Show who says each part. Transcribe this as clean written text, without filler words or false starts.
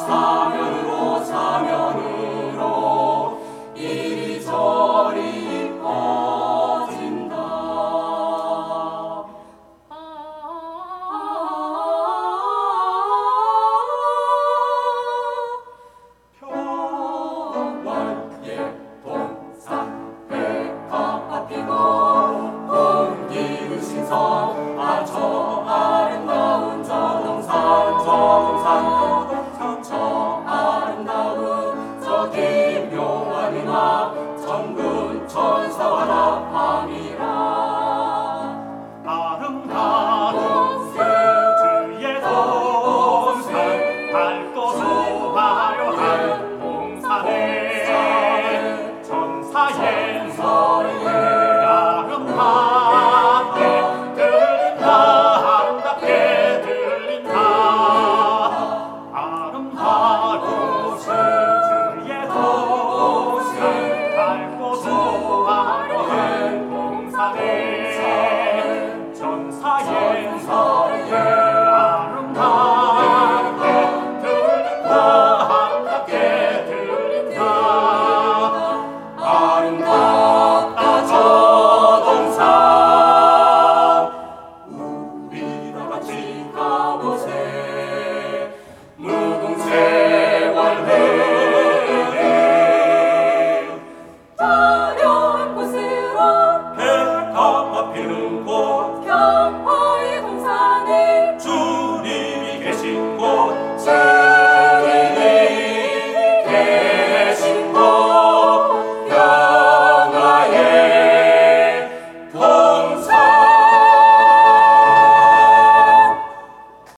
Speaker 1: 사면으로 사면으로 이리저리 퍼진다. 평화의 동산 백합화 피고 공기는 신선 저 아름다운 저 동산 저 아름다운 저 기묘한 음악 천군 천사와 나팔이라
Speaker 2: 아름다운 주의 동산 밝고 소화려한 동산에 전사의 소리 아름답게 들린다. 아름답게 들린다. 아름다운 주의 동산 밝고 소화려한 동산에 전사의 소리 아름답게 들린다. 아름답게 들린다.
Speaker 1: 아름답다 저 동산 우리 다 같이 가보세